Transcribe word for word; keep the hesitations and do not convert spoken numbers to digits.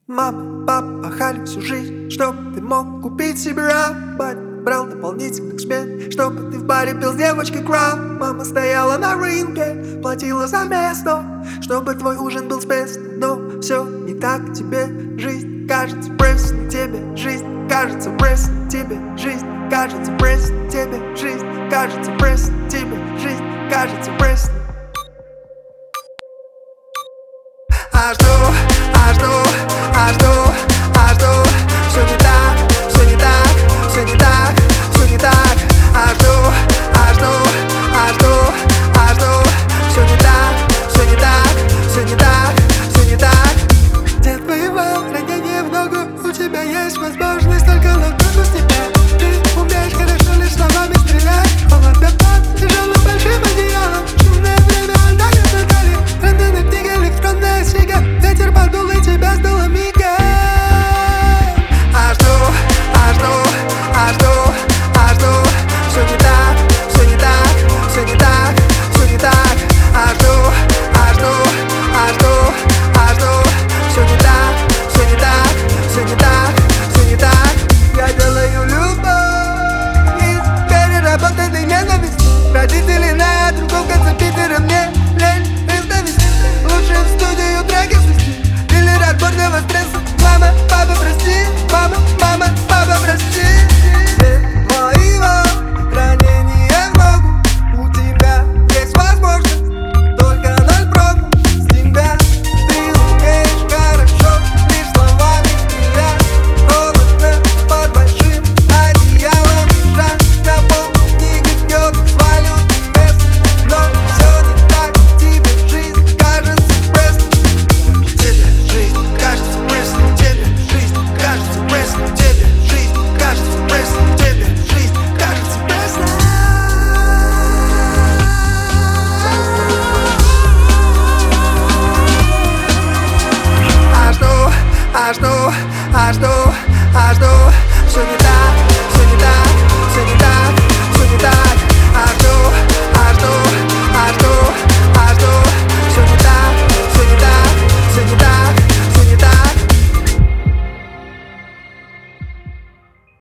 Мама, папа пахали всю жизнь, чтоб ты мог купить себе рабат. Брал дополнительных смен, чтобы ты в баре пил с девочкой краб. Мама стояла на рынке, платила за место, чтобы твой ужин был спец. Но все не так, тебе жизнь кажется пресной. Тебе жизнь кажется пресной. Тебе жизнь кажется пресной. Тебе жизнь кажется пресной. Тебе жизнь кажется пресной. А жду, а жду, а жду, а жду. Все не так, все не так, все не так, все не так. А жду, а жду, а жду, а жду. Все не так, все не так, все не так, все не так. Дед воевал, ранение в ногу. У тебя есть возможность только лопнуть с тебя. Ты умеешь хорошо лишь словами стрелять. Водопад лежал на большим одеялом. Шумное время отдали надали. Рандомная книга, электронная сига. Ветер подул и тебя сдуло мигом. А жду, а жду, а жду, а жду. Все не так, все не так, все не так, все не так. А жду, а жду, а жду, а жду. Все не так, все не так, все не так, все не так. Я делаю любовь из переработанной ненависти. Родители на другом конце Питера, мне лень вставить. Лучше в студию треки свести или отборного стресса. Мама, папа, прости, мама, мама, папа, прости. Все моего ранения в ногу. У тебя есть возможность только ноль проку. С тебя ты умеешь хорошо лишь словами стрелять. Холодно под большим одеялом лежать. На пол книги бьет валютный мест. Но все не так, тебе жизнь кажется пресной. Тебе жизнь кажется пресной. Тебе жизнь кажется пресной. Тебе жизнь кажется пресной. Тебе жизнь кажется пресной. А жду, а жду, а жду.